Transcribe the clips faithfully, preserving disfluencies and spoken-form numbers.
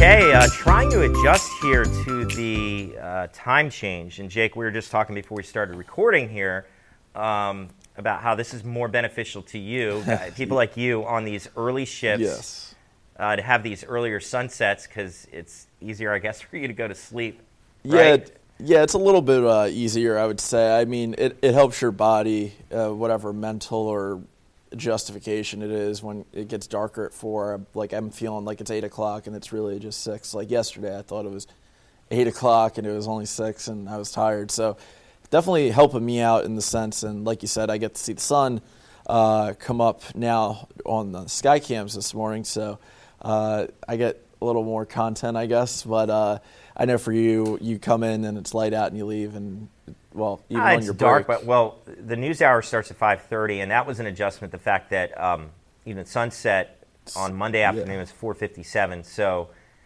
Okay, uh, trying to adjust here to the uh, time change. And Jake, we were just talking before we started recording here um, about how this is more beneficial to you, people like you on these early shifts, yes. uh, to have these earlier sunsets because it's easier, I guess, for you to go to sleep. Yeah, Right? yeah, it's a little bit uh, easier, I would say. I mean, it, it helps your body, uh, whatever mental or justification it is when it gets darker at four. Like I'm feeling like it's eight o'clock and it's really just six. Like yesterday, I thought it was eight o'clock and it was only six, and I was tired. So definitely helping me out in the sense. And like you said, I get to see the sun uh, come up now on the sky cams this morning. So uh, I get a little more content, I guess. But uh, I know for you, you come in and it's light out and you leave, and well, even Ah, on it's your dark, break. but well, the news hour starts at five thirty, and that was an adjustment. The fact that um, even sunset on Monday afternoon Yeah. was four fifty-seven. So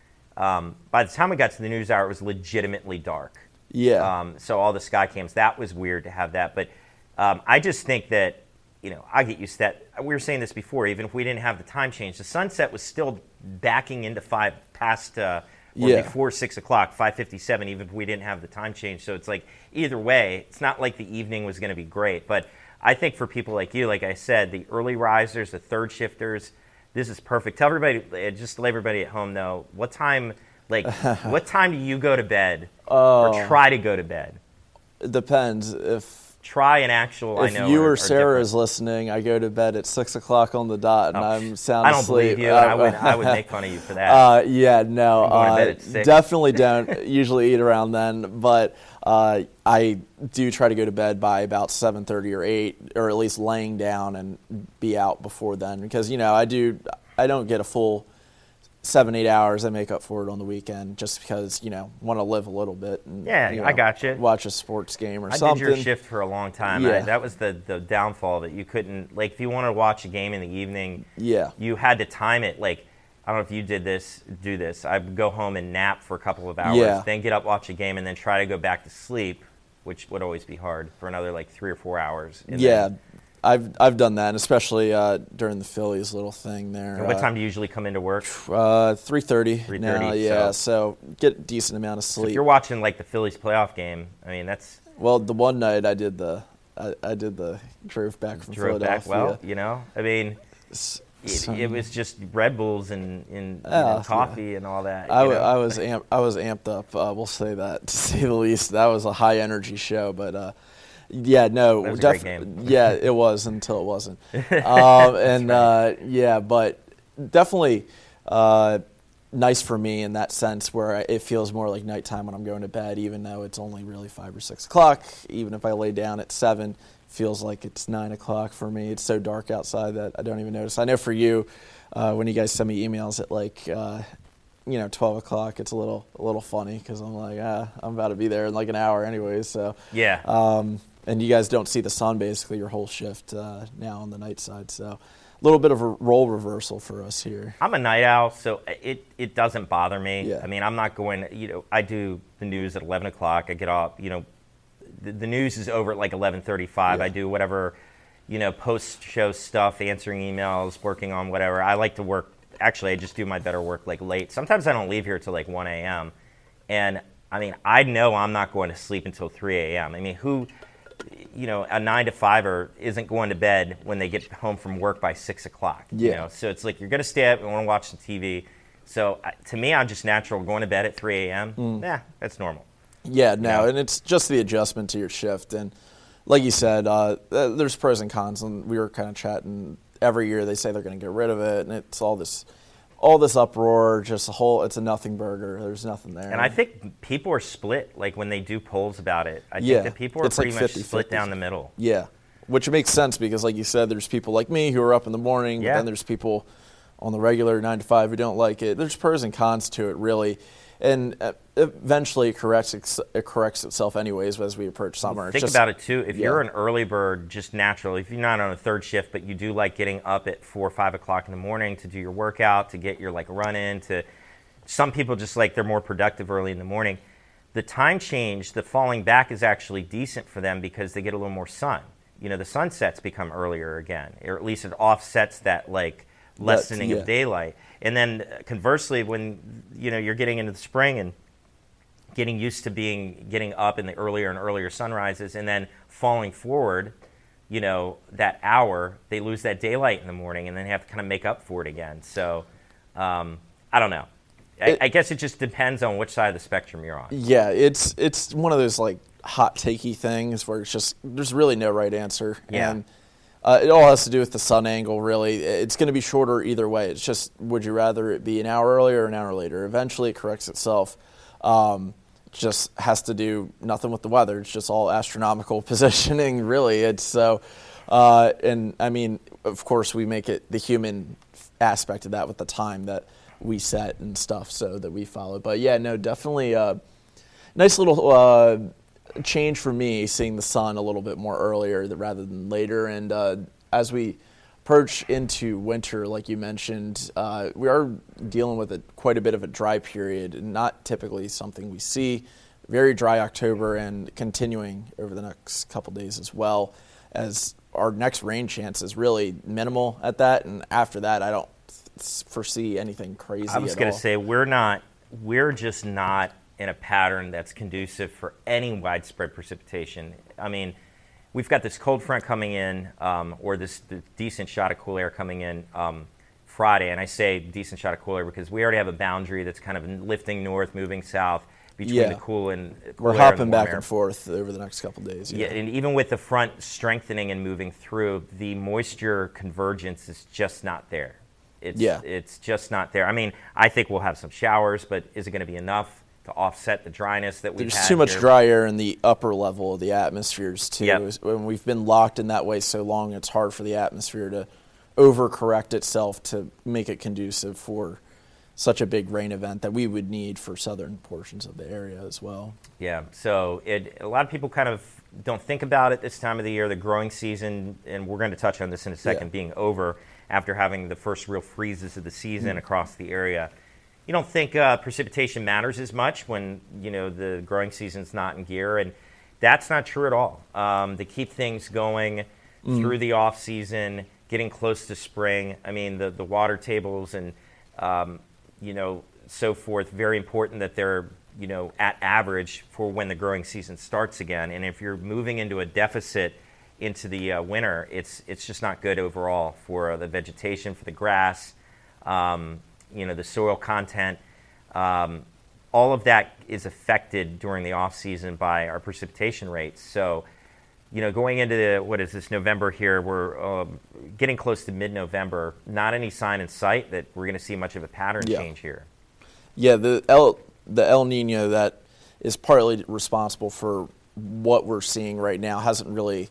um, by the time we got to the news hour, it was legitimately dark. Yeah. Um, so all the sky cams, that was weird to have that. But um, I just think that, you know, I get used to that. We were saying this before, even if we didn't have the time change, the sunset was still backing into five past uh, or Yeah. before six o'clock, five fifty-seven, even if we didn't have the time change. So it's like either way, it's not like the evening was going to be great. But I think for people like you, like I said, the early risers, the third shifters, this is perfect. Tell everybody, just let everybody at home know, what time, like, what time do you go to bed Oh. or try to go to bed? It depends. If Try an actual, I if know. you are- or are Sarah different. is listening, I go to bed at six o'clock on the dot, and Oh, I'm sound I don't asleep. believe you. and I would, I would make fun of you for that. Uh, yeah, no, I'm going to bed uh, at six. definitely don't usually eat around then, but uh, I do try to go to bed by about seven thirty or eight, or at least laying down and be out before then, because you know I do I don't get a full seven eight hours. I make up for it on the weekend just because you know want to live a little bit. And, Yeah, you I know, got you. Watch a sports game or I something. did your shift for a long time. Yeah. I, that was the, the downfall, that you couldn't, like, if you wanted to watch a game in the evening, Yeah. you had to time it. Like, I don't know if you did this, do this. I would go home and nap for a couple of hours, Yeah. then get up, watch a game, and then try to go back to sleep, which would always be hard, for another, like, three or four hours. And Yeah, then- I've I've done that, and especially uh, during the Phillies little thing there. and what time do you usually come into work? Uh, three thirty. three now, thirty, yeah. so- So get a decent amount of So sleep. if you're watching, like, the Phillies playoff game, I mean, that's Well, the one night I did the I, I did the drove back from drove back Philadelphia. well, you know? I mean, S- it, some- it was just Red Bulls and, and, Yeah, and coffee and all that. I, you w- know? I was amp, I was amped up. Uh, we'll say that, to say the least. That was a high energy show, but uh, yeah, no, That was a def- great game. yeah, it was until it wasn't. Um, and uh, yeah, but definitely uh, nice for me in that sense, where it feels more like nighttime when I'm going to bed, even though it's only really five or six o'clock. Even if I lay down at seven, feels like it's nine o'clock for me. It's so dark outside that I don't even notice. I know for you, uh, when you guys send me emails at like. Uh, you know, twelve o'clock, it's a little a little funny because I'm like, ah, I'm about to be there in like an hour anyways. So, Yeah. um, and you guys don't see the sun basically your whole shift uh, now on the night side. So, a little bit of a role reversal for us here. I'm a night owl, so it, it doesn't bother me. Yeah. I mean, I'm not going, you know, I do the news at eleven o'clock. I get off, you know, the, the news is over at like eleven thirty-five. Yeah. I do whatever, you know, post-show stuff, answering emails, working on whatever. I like to work. Actually, I just do my better work like late. Sometimes I don't leave here till like one a.m. And I mean, I know I'm not going to sleep until three a.m. I mean, who, you know, a nine to fiver isn't going to bed when they get home from work by six o'clock. You Yeah. know, so it's like you're going to stay up and want to watch the T V. So uh, to me, I'm just natural going to bed at three a.m. Mm. Yeah, that's normal. Yeah, no, Yeah. and it's just the adjustment to your shift. And like you said, uh, th- there's pros and cons. And we were kind of chatting. Every year they say they're going to get rid of it, and it's all this, all this uproar. Just a whole, it's a nothing burger. There's nothing there. And I think people are split, like when they do polls about it. I Yeah, think that people are it's like pretty much fifty split fifty. down the middle. Yeah, which makes sense because, like you said, there's people like me who are up in the morning, Yeah. but then there's people on the regular nine to five who don't like it. There's pros and cons to it, really, and uh, eventually it corrects ex- it corrects itself anyways as we approach summer. It's Think just- about it too. If yeah. you're an early bird, just naturally, if you're not on a third shift, but you do like getting up at four or five o'clock in the morning to do your workout, to get your like run in, to some people just like they're more productive early in the morning. The time change, the falling back is actually decent for them because they get a little more sun. You know, the sunsets become earlier again, or at least it offsets that like lessening yeah. of daylight. And then conversely, when you know you're getting into the spring and getting used to being getting up in the earlier and earlier sunrises, and then falling forward, you know, that hour, they lose that daylight in the morning, and then have to kind of make up for it again. So, um, I don't know. I, It, I guess it just depends on which side of the spectrum you're on. Yeah, it's it's one of those like hot takey things where it's just there's really no right answer. Yeah. And uh, it all has to do with the sun angle, really. It's going to be shorter either way. It's just, would you rather it be an hour earlier or an hour later? Eventually it corrects itself. Um, just has to do nothing with the weather. It's just all astronomical positioning, really. It's so, uh, and I mean, of course, we make it the human aspect of that with the time that we set and stuff, so that we follow. But yeah, no, definitely a nice little uh, change for me, seeing the sun a little bit more earlier rather than later. And uh, as we approach into winter, like you mentioned, uh, we are dealing with a, quite a bit of a dry period, not typically something we see. Very dry October and continuing over the next couple days as well, as our next rain chance is really minimal at that. And after that, I don't foresee anything crazy. I was at going all. to say, we're not, we're just not in a pattern that's conducive for any widespread precipitation. I mean, we've got this cold front coming in, um, or this, this decent shot of cool air coming in um, Friday. And I say decent shot of cool air because we already have a boundary that's kind of lifting north, moving south between Yeah. the cool and cool We're air hopping and warm back air. and forth over the next couple of days. Yeah, and even with the front strengthening and moving through, the moisture convergence is just not there. It's, Yeah. it's just not there. I mean, I think we'll have some showers, but is it going to be enough to offset the dryness that we've There's had too much here? dry air in the upper level of the atmospheres, too. Yep. When we've been locked in that way so long, it's hard for the atmosphere to overcorrect itself to make it conducive for such a big rain event that we would need for southern portions of the area as well. Yeah, so it, a lot of people kind of don't think about it this time of the year, the growing season, and we're going to touch on this in a second, Yeah. being over after having the first real freezes of the season Mm. across the area. You don't think uh, precipitation matters as much when, you know, the growing season's not in gear, and that's not true at all. Um, to keep things going Mm. through the off season, getting close to spring, I mean, the, the water tables and, um, you know, so forth, very important that they're, you know, at average for when the growing season starts again. And if you're moving into a deficit into the uh, winter, it's it's just not good overall for uh, the vegetation, for the grass, um, you know, the soil content. Um, all of that is affected during the off season by our precipitation rates. So, you know, going into the, what is this, November here, we're um, getting close to mid-November, not any sign in sight that we're going to see much of a pattern Yeah. change here. Yeah, the El, the El Nino that is partly responsible for what we're seeing right now hasn't really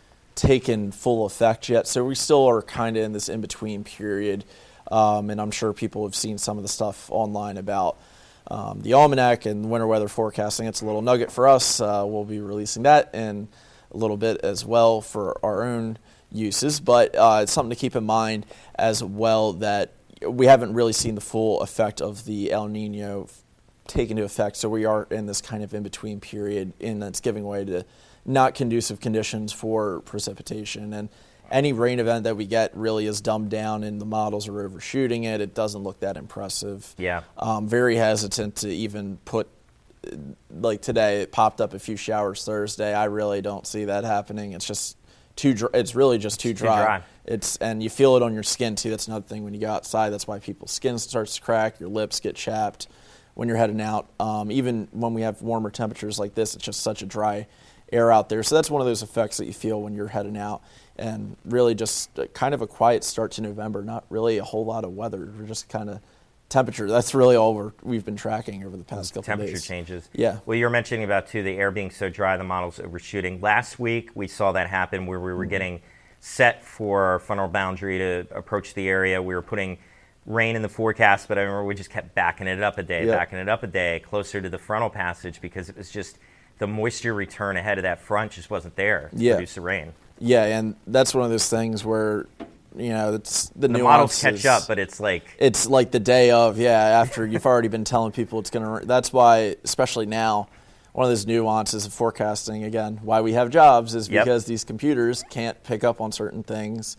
taken full effect yet. So we still are kind of in this in-between period. Um, and I'm sure people have seen some of the stuff online about um, the almanac and winter weather forecasting. It's a little nugget for us. Uh, we'll be releasing that in a little bit as well for our own uses. But uh, it's something to keep in mind as well, that we haven't really seen the full effect of the El Nino take into effect. So we are in this kind of in-between period, and that's giving way to not conducive conditions for precipitation. And any rain event that we get really is dumbed down, and the models are overshooting it. It doesn't look that impressive. Yeah. Um, very hesitant to even put, like today, it popped up a few showers Thursday. I really don't see that happening. It's just too dry. It's really just too It's too dry. dry. It's and you feel it on your skin too. That's another thing when you go outside. That's why people's skin starts to crack. Your lips get chapped when you're heading out. Um, even when we have warmer temperatures like this, it's just such a dry air out there. So that's one of those effects that you feel when you're heading out. And really just kind of a quiet start to November. Not really a whole lot of weather. We're just kind of temperature. That's really all we're, we've been tracking over the past couple of Temperature days. changes. Yeah. Well, you were mentioning about, too, the air being so dry, the models overshooting. Last week, we saw that happen where we were Mm-hmm. getting set for our frontal boundary to approach the area. We were putting rain in the forecast, but I remember we just kept backing it up a day, Yeah. backing it up a day closer to the frontal passage because it was just the moisture return ahead of that front just wasn't there to Yeah. produce the rain. Yeah, and that's one of those things where, you know, it's the, The nuances. models catch up, but it's like... It's like the day of, yeah, after you've already been telling people it's going to. That's why, especially now, one of those nuances of forecasting, again, why we have jobs is Yep. because these computers can't pick up on certain things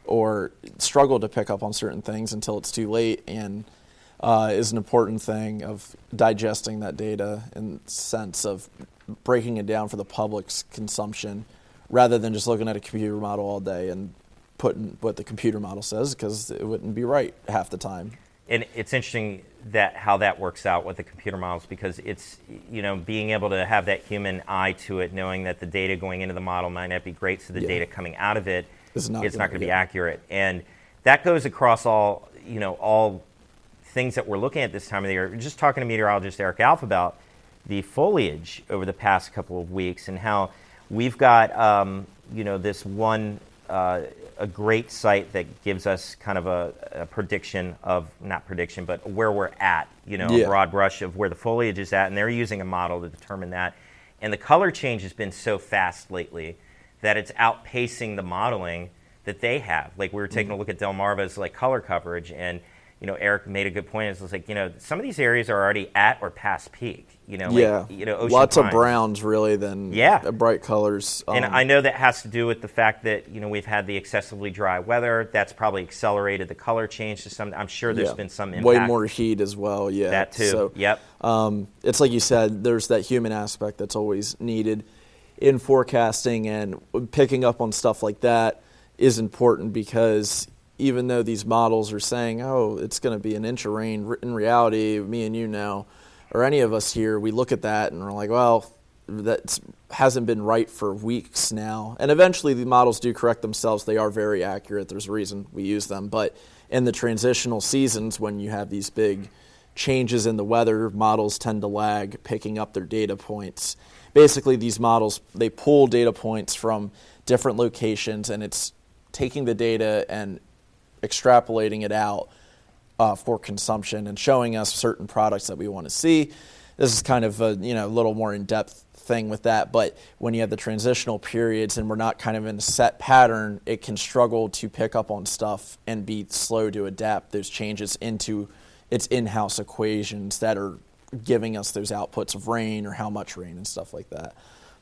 or struggle to pick up on certain things until it's too late, and uh, is an important thing of digesting that data in the sense of breaking it down for the public's consumption rather than just looking at a computer model all day and putting what the computer model says, because it wouldn't be right half the time. And it's interesting that how that works out with the computer models, because it's, you know, being able to have that human eye to it, knowing that the data going into the model might not be great, so the yeah. data coming out of it it's not it's gonna, not going to yeah. be accurate. And that goes across all, you know, all things that we're looking at this time of the year. Just talking to meteorologist Eric Alf about the foliage over the past couple of weeks and how we've got, um, you know, this one uh, a great site that gives us kind of a, a prediction of, not prediction, but where we're at, you know, yeah. a broad brush of where the foliage is at, and they're using a model to determine that. And the color change has been so fast lately that it's outpacing the modeling that they have. Like, we were taking mm-hmm. a look at Delmarva's like color coverage, and you know, Eric made a good point. It's like, you know, some of these areas are already at or past peak. You know, yeah, like, you know, Ocean lots Pines. of browns really than yeah. bright colors. Um, and I know that has to do with the fact that, you know, we've had the excessively dry weather. That's probably accelerated the color change to some. I'm sure there's yeah. been some impact. Way more heat as well. Yeah, that too. So, yep. Um, it's like you said. There's that human aspect that's always needed in forecasting, and picking up on stuff like that is important, because even though these models are saying, oh, it's going to be an inch of rain, in reality, me and you know, or any of us here, we look at that and we're like, well, that hasn't been right for weeks now. And eventually the models do correct themselves. They are very accurate. There's a reason we use them. But in the transitional seasons, when you have these big changes in the weather, models tend to lag picking up their data points. Basically, these models, they pull data points from different locations, and it's taking the data and extrapolating it out uh, for consumption and showing us certain products that we want to see. This is kind of a you know little more in-depth thing with that, but when you have the transitional periods and we're not kind of in a set pattern, it can struggle to pick up on stuff and be slow to adapt those changes into its in-house equations that are giving us those outputs of rain or how much rain and stuff like that.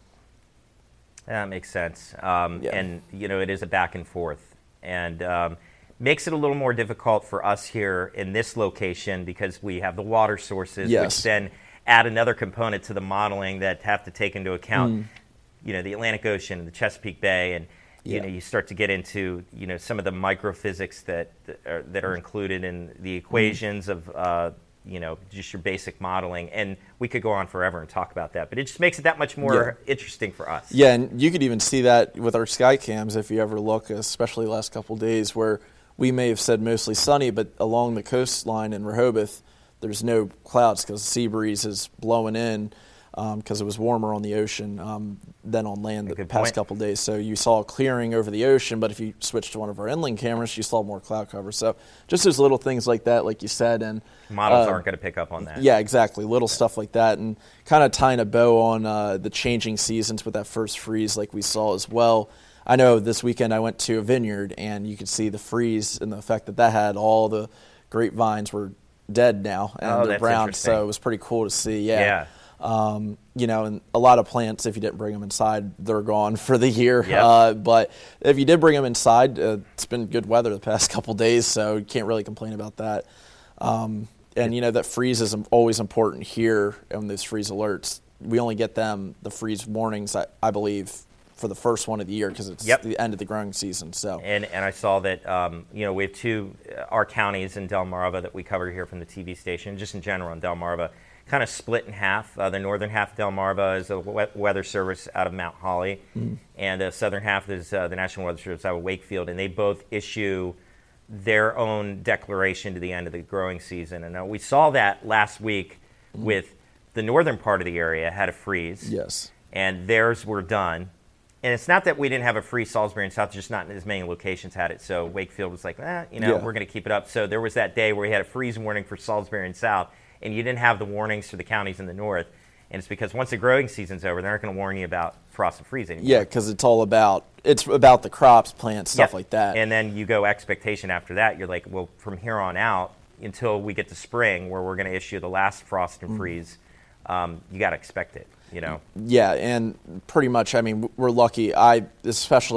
That makes sense. Um, yeah. And, you know, it is a back and forth. And um, makes it a little more difficult for us here in this location, because we have the water sources, yes. which then add another component to the modeling that have to take into account, mm. you know, the Atlantic Ocean, the Chesapeake Bay, and you yeah. know, you start to get into, you know, some of the microphysics that that are, that are included in the equations mm. of, uh, you know, just your basic modeling. And we could go on forever and talk about that, but it just makes it that much more yeah. interesting for us. Yeah, and you could even see that with our sky cams if you ever look, especially the last couple of days, where we may have said mostly sunny, but along the coastline in Rehoboth, there's no clouds because the sea breeze is blowing in because um, it was warmer on the ocean um, than on land the past point. couple of days. So you saw clearing over the ocean, but if you switched to one of our inland cameras, you saw more cloud cover. So just those little things like that, like you said. And models uh, aren't going to pick up on that. Yeah, exactly. Little yeah. stuff like that. And kind of tying a bow on uh, the changing seasons with that first freeze like we saw as well. I know this weekend I went to a vineyard, and you could see the freeze and the effect that that had. All the grapevines were dead now, and oh, they're brown, so it was pretty cool to see. Yeah. yeah. Um, you know, and a lot of plants, if you didn't bring them inside, they're gone for the year. Yep. Uh, but if you did bring them inside, uh, it's been good weather the past couple days, so you can't really complain about that. Um, and, you know, that freeze is always important here, and those freeze alerts. We only get them, the freeze warnings, I, I believe, for the first one of the year, because it's yep. the end of the growing season. So and and I saw that um, you know we have two uh, our counties in Delmarva that we cover here from the T V station, just in general in Delmarva, kind of split in half. Uh, the northern half of Delmarva is the we- Weather Service out of Mount Holly, mm. and the southern half is uh, the National Weather Service out of Wakefield, and they both issue their own declaration to the end of the growing season. And uh, we saw that last week mm. with the northern part of the area had a freeze, yes, and theirs were done. And it's not that we didn't have a free Salisbury and South, just not as many locations had it. So Wakefield was like, eh, you know, yeah. we're going to keep it up. So there was that day where we had a freeze warning for Salisbury and South, and you didn't have the warnings for the counties in the north. And it's because once the growing season's over, they're not going to warn you about frost and freeze anymore. Yeah, because it's all about it's about the crops, plants, stuff yep. like that. And then you go expectation after that. You're like, well, from here on out until we get to spring, where we're going to issue the last frost and freeze, mm. um, you got to expect it. You know. Yeah, and pretty much, I mean, we're lucky. I, especially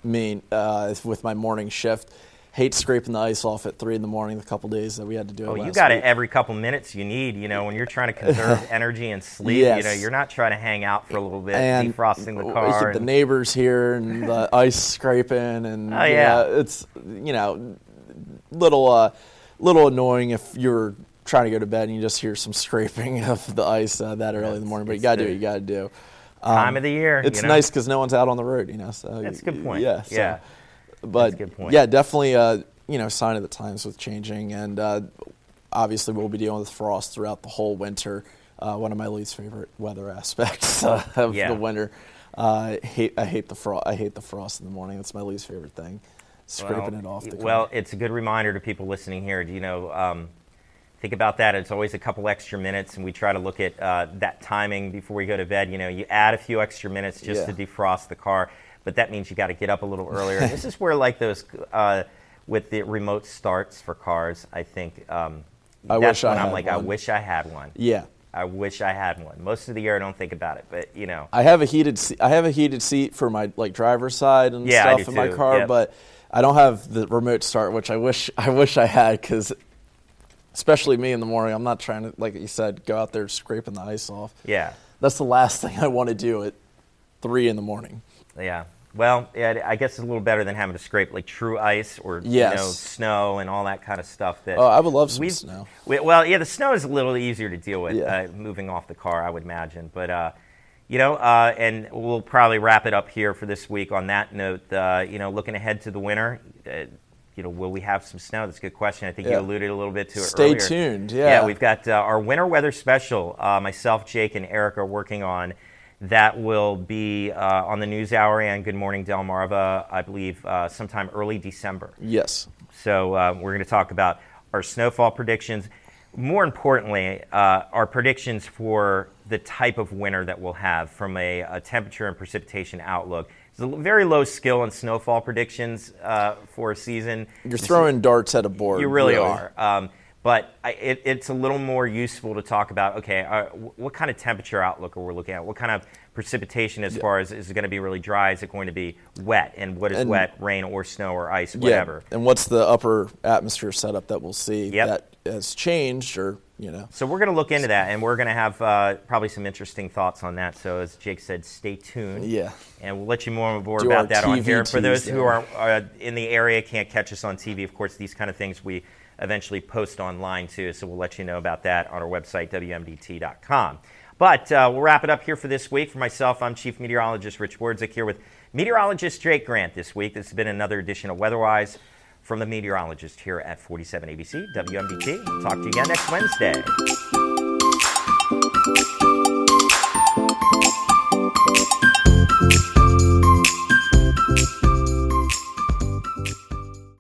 me uh, with my morning shift. Hate scraping the ice off at three in the morning. The couple days that we had to do it. Oh, last you got week. it every couple minutes you need. You know, when you're trying to conserve energy and sleep, Yes. you know, you're not trying to hang out for a little bit, and defrosting the we car. keep the and- neighbors here and the ice scraping, and Oh, you yeah. know, it's you know little uh, little annoying if you're trying to go to bed and you just hear some scraping of the ice uh, that early in the morning. But you It's gotta do the what you gotta do. Um, time of the year. It's you know? nice because no one's out on the road, you know. So That's a good point. Yeah, so- Yeah. But That's a good point. yeah, definitely, uh, you know, sign of the times with changing, and uh, obviously we'll be dealing with frost throughout the whole winter. Uh, one of my least favorite weather aspects uh, of Yeah. the winter. Uh, I hate I hate the frost. I hate the frost in the morning. That's my least favorite thing. Scraping it off the car. Well, it's a good reminder to people listening here. You know, um, think about that. It's always a couple extra minutes, and we try to look at uh, that timing before we go to bed. You know, you add a few extra minutes just Yeah. to defrost the car, but that means you got to get up a little earlier. This is where, like those uh, with the remote starts for cars, I think um, I that's wish I when I'm had like, I one. wish I had one. Yeah. I wish I had one. Most of the year, I don't think about it, but you know. I have a heated se- I have a heated seat for my like driver's side and Yeah, I stuff do in my too. car, Yep. but I don't have the remote start, which I wish I wish I had, because especially me in the morning, I'm not trying to, like you said, go out there scraping the ice off. Yeah. That's the last thing I want to do at three in the morning. Yeah. Well, yeah, I guess it's a little better than having to scrape like true ice or Yes. you know snow and all that kind of stuff. That Oh, I would love some we've- snow. we- well, yeah, the snow is a little easier to deal with Yeah. uh, moving off the car, I would imagine. But uh, you know, uh, and we'll probably wrap it up here for this week on that note. Uh, you know, looking ahead to the winter. Uh, you know, will we have some snow? That's a good question. I think you Yeah. alluded a little bit to it Stay earlier. tuned, yeah. Yeah, we've got uh, our winter weather special. Uh, myself, Jake, and Eric are working on. That will be uh, on the NewsHour and Good Morning Delmarva, I believe, uh, sometime early December. Yes. So uh, we're going to talk about our snowfall predictions. More importantly, uh, our predictions for the type of winter that we'll have from a, a temperature and precipitation outlook. It's a very low skill in snowfall predictions uh, for a season. You're throwing darts at a board. You really, are. Um, but I, it, it's a little more useful to talk about, okay, uh, what kind of temperature outlook are we looking at? What kind of precipitation as Yeah. far as, is it going to be really dry? Is it going to be wet? And what is And- wet? Rain or snow or ice, whatever. Yeah. And what's the upper atmosphere setup that we'll see Yep. that has changed, or, you know. So we're going to look into that, and we're going to have uh, probably some interesting thoughts on that. So as Jake said, stay tuned. Yeah. And we'll let you more more Do about our that on T V here. For those tease who there. are uh, in the area, can't catch us on T V, of course, these kind of things we eventually post online too. So we'll let you know about that on our website, W M D T dot com. But uh, we'll wrap it up here for this week. For myself, I'm Chief Meteorologist Rich Wardzik here with Meteorologist Jake Grant this week. This has been another edition of Weatherwise from the Meteorologist here at forty-seven A B C, W M D T. Talk to you again next Wednesday.